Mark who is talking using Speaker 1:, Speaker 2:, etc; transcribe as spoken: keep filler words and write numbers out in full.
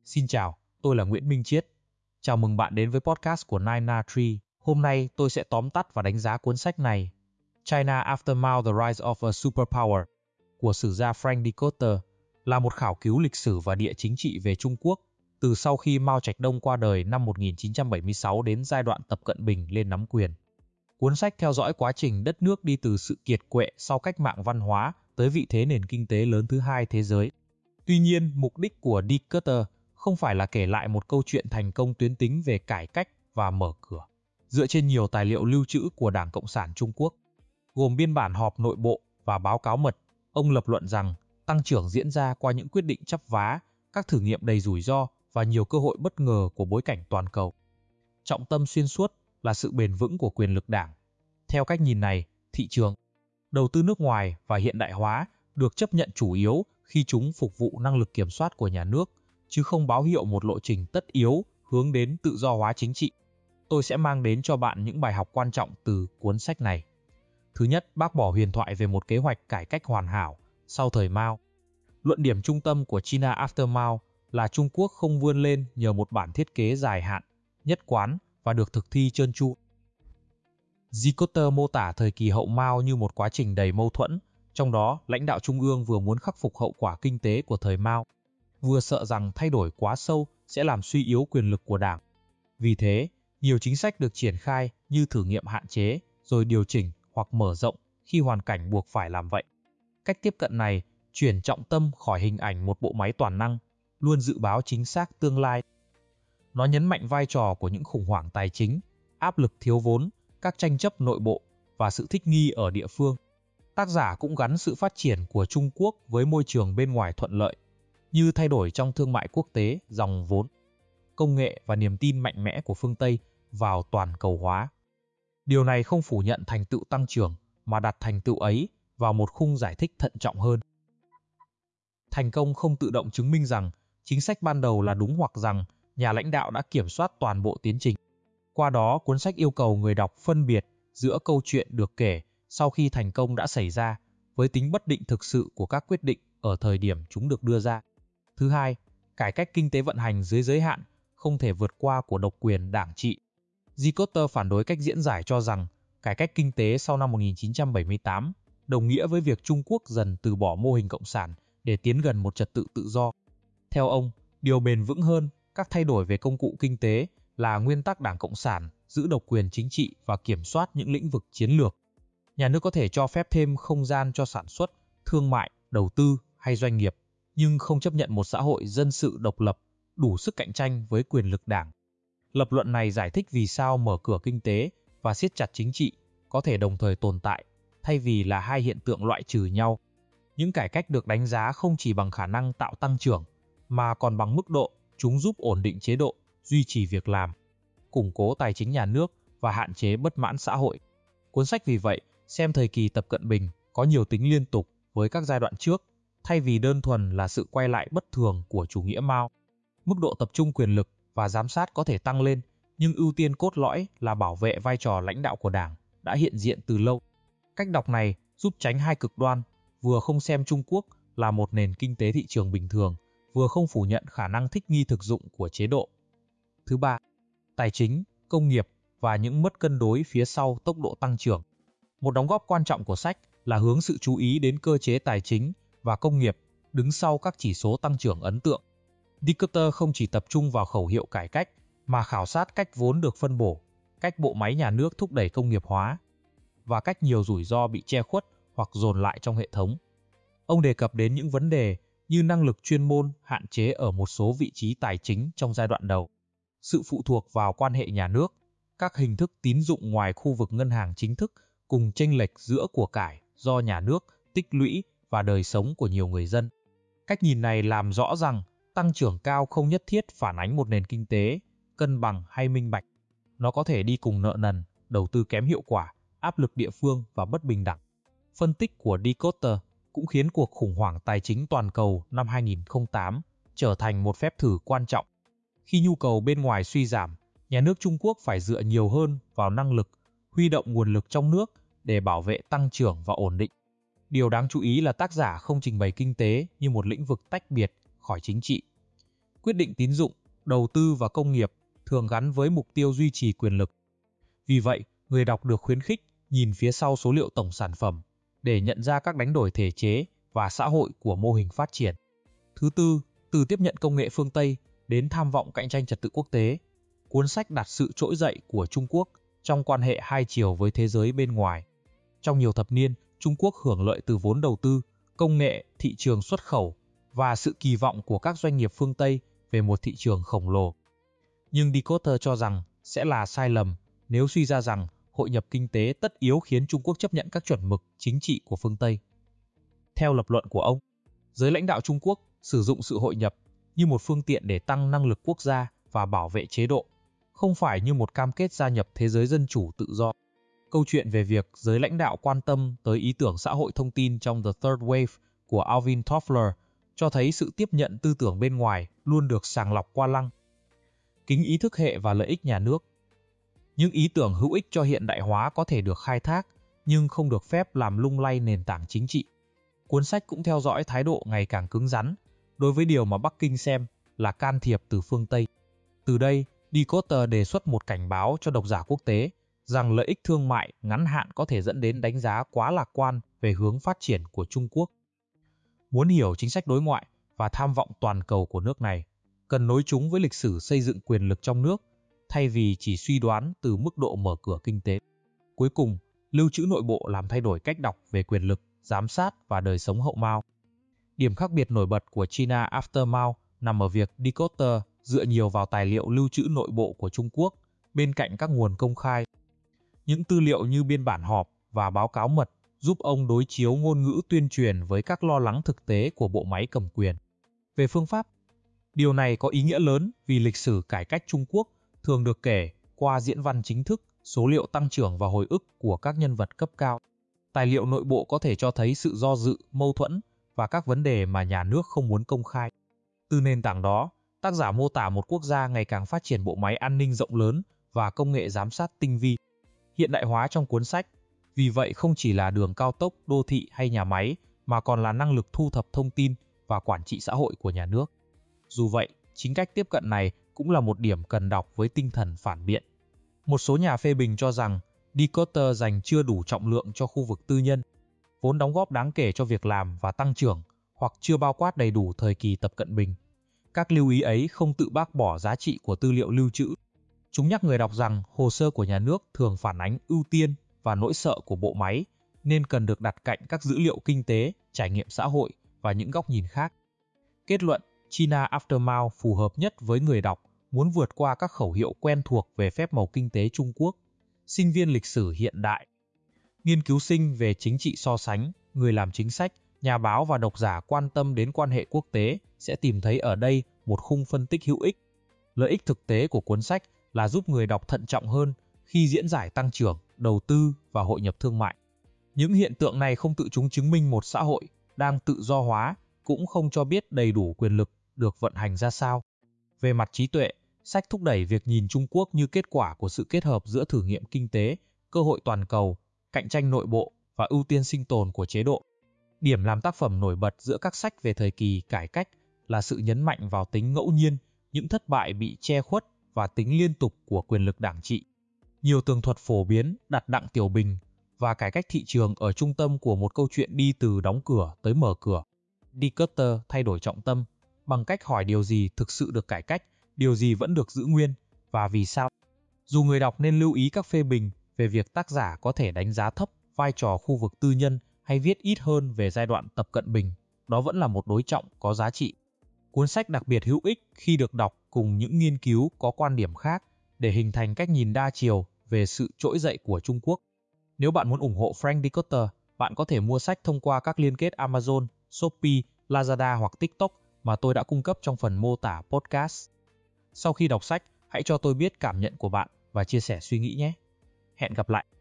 Speaker 1: Xin chào, tôi là Nguyễn Minh Chiết. Chào mừng bạn đến với podcast của Nine Na Tree. Hôm nay tôi sẽ tóm tắt và đánh giá cuốn sách này, China After Mao: The Rise of a Superpower của sử gia Frank Dikötter, là một khảo cứu lịch sử và địa chính trị về Trung Quốc từ sau khi Mao Trạch Đông qua đời năm một nghìn chín trăm bảy mươi sáu đến giai đoạn Tập Cận Bình lên nắm quyền. Cuốn sách theo dõi quá trình đất nước đi từ sự kiệt quệ sau cách mạng văn hóa tới vị thế nền kinh tế lớn thứ hai thế giới. Tuy nhiên, mục đích của Dikötter không phải là kể lại một câu chuyện thành công tuyến tính về cải cách và mở cửa. Dựa trên nhiều tài liệu lưu trữ của Đảng Cộng sản Trung Quốc, gồm biên bản họp nội bộ và báo cáo mật, ông lập luận rằng tăng trưởng diễn ra qua những quyết định chắp vá, các thử nghiệm đầy rủi ro và nhiều cơ hội bất ngờ của bối cảnh toàn cầu. Trọng tâm xuyên suốt là sự bền vững của quyền lực đảng. Theo cách nhìn này, thị trường, đầu tư nước ngoài và hiện đại hóa được chấp nhận chủ yếu khi chúng phục vụ năng lực kiểm soát của nhà nước, chứ không báo hiệu một lộ trình tất yếu hướng đến tự do hóa chính trị. Tôi sẽ mang đến cho bạn những bài học quan trọng từ cuốn sách này. Thứ nhất, bác bỏ huyền thoại về một kế hoạch cải cách hoàn hảo sau thời Mao. Luận điểm trung tâm của China After Mao là Trung Quốc không vươn lên nhờ một bản thiết kế dài hạn, nhất quán và được thực thi trơn tru. Dikötter mô tả thời kỳ hậu Mao như một quá trình đầy mâu thuẫn, trong đó lãnh đạo trung ương vừa muốn khắc phục hậu quả kinh tế của thời Mao, vừa sợ rằng thay đổi quá sâu sẽ làm suy yếu quyền lực của đảng. Vì thế, nhiều chính sách được triển khai như thử nghiệm hạn chế, rồi điều chỉnh hoặc mở rộng khi hoàn cảnh buộc phải làm vậy. Cách tiếp cận này chuyển trọng tâm khỏi hình ảnh một bộ máy toàn năng, luôn dự báo chính xác tương lai. Nó nhấn mạnh vai trò của những khủng hoảng tài chính, áp lực thiếu vốn, các tranh chấp nội bộ và sự thích nghi ở địa phương. Tác giả cũng gắn sự phát triển của Trung Quốc với môi trường bên ngoài thuận lợi, như thay đổi trong thương mại quốc tế, dòng vốn, công nghệ và niềm tin mạnh mẽ của phương Tây vào toàn cầu hóa. Điều này không phủ nhận thành tựu tăng trưởng, mà đặt thành tựu ấy vào một khung giải thích thận trọng hơn. Thành công không tự động chứng minh rằng chính sách ban đầu là đúng hoặc rằng nhà lãnh đạo đã kiểm soát toàn bộ tiến trình. Qua đó, cuốn sách yêu cầu người đọc phân biệt giữa câu chuyện được kể sau khi thành công đã xảy ra với tính bất định thực sự của các quyết định ở thời điểm chúng được đưa ra. Thứ hai, cải cách kinh tế vận hành dưới giới hạn không thể vượt qua của độc quyền đảng trị. Dikötter phản đối cách diễn giải cho rằng cải cách kinh tế sau năm một nghìn chín trăm bảy mươi tám đồng nghĩa với việc Trung Quốc dần từ bỏ mô hình cộng sản để tiến gần một trật tự tự do. Theo ông, điều bền vững hơn các thay đổi về công cụ kinh tế là nguyên tắc Đảng Cộng sản giữ độc quyền chính trị và kiểm soát những lĩnh vực chiến lược. Nhà nước có thể cho phép thêm không gian cho sản xuất, thương mại, đầu tư hay doanh nghiệp, nhưng không chấp nhận một xã hội dân sự độc lập, đủ sức cạnh tranh với quyền lực đảng. Lập luận này giải thích vì sao mở cửa kinh tế và siết chặt chính trị có thể đồng thời tồn tại, thay vì là hai hiện tượng loại trừ nhau. Những cải cách được đánh giá không chỉ bằng khả năng tạo tăng trưởng, mà còn bằng mức độ chúng giúp ổn định chế độ, duy trì việc làm, củng cố tài chính nhà nước và hạn chế bất mãn xã hội. Cuốn sách vì vậy xem thời kỳ Tập Cận Bình có nhiều tính liên tục với các giai đoạn trước, thay vì đơn thuần là sự quay lại bất thường của chủ nghĩa Mao. Mức độ tập trung quyền lực và giám sát có thể tăng lên, nhưng ưu tiên cốt lõi là bảo vệ vai trò lãnh đạo của đảng đã hiện diện từ lâu. Cách đọc này giúp tránh hai cực đoan, vừa không xem Trung Quốc là một nền kinh tế thị trường bình thường, vừa không phủ nhận khả năng thích nghi thực dụng của chế độ. Thứ ba, tài chính, công nghiệp và những mất cân đối phía sau tốc độ tăng trưởng. Một đóng góp quan trọng của sách là hướng sự chú ý đến cơ chế tài chính và công nghiệp đứng sau các chỉ số tăng trưởng ấn tượng. Dikötter không chỉ tập trung vào khẩu hiệu cải cách, mà khảo sát cách vốn được phân bổ, cách bộ máy nhà nước thúc đẩy công nghiệp hóa, và cách nhiều rủi ro bị che khuất hoặc dồn lại trong hệ thống. Ông đề cập đến những vấn đề như năng lực chuyên môn hạn chế ở một số vị trí tài chính trong giai đoạn đầu, sự phụ thuộc vào quan hệ nhà nước, các hình thức tín dụng ngoài khu vực ngân hàng chính thức cùng chênh lệch giữa của cải do nhà nước tích lũy và đời sống của nhiều người dân. Cách nhìn này làm rõ rằng tăng trưởng cao không nhất thiết phản ánh một nền kinh tế cân bằng hay minh bạch. Nó có thể đi cùng nợ nần, đầu tư kém hiệu quả, áp lực địa phương và bất bình đẳng. Phân tích của Dikötter cũng khiến cuộc khủng hoảng tài chính toàn cầu năm hai nghìn không trăm lẻ tám trở thành một phép thử quan trọng. Khi nhu cầu bên ngoài suy giảm, nhà nước Trung Quốc phải dựa nhiều hơn vào năng lực, huy động nguồn lực trong nước để bảo vệ tăng trưởng và ổn định. Điều đáng chú ý là tác giả không trình bày kinh tế như một lĩnh vực tách biệt khỏi chính trị. quyết định tín dụng, đầu tư và công nghiệp thường gắn với mục tiêu duy trì quyền lực. Vì vậy, người đọc được khuyến khích nhìn phía sau số liệu tổng sản phẩm để nhận ra các đánh đổi thể chế và xã hội của mô hình phát triển. Thứ tư, từ tiếp nhận công nghệ phương Tây đến tham vọng cạnh tranh trật tự quốc tế, cuốn sách đặt sự trỗi dậy của Trung Quốc trong quan hệ hai chiều với thế giới bên ngoài. Trong nhiều thập niên, Trung Quốc hưởng lợi từ vốn đầu tư, công nghệ, thị trường xuất khẩu và sự kỳ vọng của các doanh nghiệp phương Tây về một thị trường khổng lồ. Nhưng Decotter cho rằng sẽ là sai lầm nếu suy ra rằng hội nhập kinh tế tất yếu khiến Trung Quốc chấp nhận các chuẩn mực chính trị của phương Tây. Theo lập luận của ông, giới lãnh đạo Trung Quốc sử dụng sự hội nhập như một phương tiện để tăng năng lực quốc gia và bảo vệ chế độ, không phải như một cam kết gia nhập thế giới dân chủ tự do. Câu chuyện về việc giới lãnh đạo quan tâm tới ý tưởng xã hội thông tin trong The Third Wave của Alvin Toffler cho thấy sự tiếp nhận tư tưởng bên ngoài luôn được sàng lọc qua lăng. Kính ý thức hệ và lợi ích nhà nước. Những ý tưởng hữu ích cho hiện đại hóa có thể được khai thác, nhưng không được phép làm lung lay nền tảng chính trị. Cuốn sách cũng theo dõi thái độ ngày càng cứng rắn đối với điều mà Bắc Kinh xem là can thiệp từ phương Tây. Từ đây, Decotter đề xuất một cảnh báo cho độc giả quốc tế rằng lợi ích thương mại ngắn hạn có thể dẫn đến đánh giá quá lạc quan về hướng phát triển của Trung Quốc. Muốn hiểu chính sách đối ngoại và tham vọng toàn cầu của nước này, cần nối chúng với lịch sử xây dựng quyền lực trong nước, thay vì chỉ suy đoán từ mức độ mở cửa kinh tế. Cuối cùng, lưu trữ nội bộ làm thay đổi cách đọc về quyền lực, giám sát và đời sống hậu Mao. Điểm khác biệt nổi bật của China After Mao nằm ở việc Decotter dựa nhiều vào tài liệu lưu trữ nội bộ của Trung Quốc bên cạnh các nguồn công khai. Những tư liệu như biên bản họp và báo cáo mật giúp ông đối chiếu ngôn ngữ tuyên truyền với các lo lắng thực tế của bộ máy cầm quyền. Về phương pháp, điều này có ý nghĩa lớn vì lịch sử cải cách Trung Quốc thường được kể qua diễn văn chính thức, số liệu tăng trưởng và hồi ức của các nhân vật cấp cao. Tài liệu nội bộ có thể cho thấy sự do dự, mâu thuẫn và các vấn đề mà nhà nước không muốn công khai. Từ nền tảng đó, tác giả mô tả một quốc gia ngày càng phát triển bộ máy an ninh rộng lớn và công nghệ giám sát tinh vi. Hiện đại hóa trong cuốn sách, vì vậy không chỉ là đường cao tốc, đô thị hay nhà máy, mà còn là năng lực thu thập thông tin và quản trị xã hội của nhà nước. Dù vậy, chính cách tiếp cận này cũng là một điểm cần đọc với tinh thần phản biện. Một số nhà phê bình cho rằng Decotter dành chưa đủ trọng lượng cho khu vực tư nhân, vốn đóng góp đáng kể cho việc làm và tăng trưởng, hoặc chưa bao quát đầy đủ thời kỳ Tập Cận Bình. Các lưu ý ấy không tự bác bỏ giá trị của tư liệu lưu trữ. Chúng nhắc người đọc rằng hồ sơ của nhà nước thường phản ánh ưu tiên và nỗi sợ của bộ máy, nên cần được đặt cạnh các dữ liệu kinh tế, trải nghiệm xã hội và những góc nhìn khác. Kết luận, China After Mao phù hợp nhất với người đọc muốn vượt qua các khẩu hiệu quen thuộc về phép màu kinh tế Trung Quốc. Sinh viên lịch sử hiện đại, nghiên cứu sinh về chính trị so sánh, người làm chính sách, nhà báo và độc giả quan tâm đến quan hệ quốc tế sẽ tìm thấy ở đây một khung phân tích hữu ích. Lợi ích thực tế của cuốn sách là giúp người đọc thận trọng hơn khi diễn giải tăng trưởng, đầu tư và hội nhập thương mại. Những hiện tượng này không tự chúng chứng minh một xã hội đang tự do hóa, cũng không cho biết đầy đủ quyền lực được vận hành ra sao. Về mặt trí tuệ, sách thúc đẩy việc nhìn Trung Quốc như kết quả của sự kết hợp giữa thử nghiệm kinh tế, cơ hội toàn cầu, cạnh tranh nội bộ và ưu tiên sinh tồn của chế độ. Điểm làm tác phẩm nổi bật giữa các sách về thời kỳ cải cách là sự nhấn mạnh vào tính ngẫu nhiên, những thất bại bị che khuất và tính liên tục của quyền lực đảng trị. Nhiều tường thuật phổ biến đặt Đặng Tiểu Bình và cải cách thị trường ở trung tâm của một câu chuyện đi từ đóng cửa tới mở cửa. Decotter thay đổi trọng tâm bằng cách hỏi điều gì thực sự được cải cách, điều gì vẫn được giữ nguyên và vì sao. Dù người đọc nên lưu ý các phê bình về việc tác giả có thể đánh giá thấp vai trò khu vực tư nhân hay viết ít hơn về giai đoạn Tập Cận Bình, đó vẫn là một đối trọng có giá trị. Cuốn sách đặc biệt hữu ích khi được đọc cùng những nghiên cứu có quan điểm khác để hình thành cách nhìn đa chiều về sự trỗi dậy của Trung Quốc. Nếu bạn muốn ủng hộ Frank Decotter, bạn có thể mua sách thông qua các liên kết Amazon, Shopee, Lazada hoặc TikTok mà tôi đã cung cấp trong phần mô tả podcast. Sau khi đọc sách, hãy cho tôi biết cảm nhận của bạn và chia sẻ suy nghĩ nhé. Hẹn gặp lại!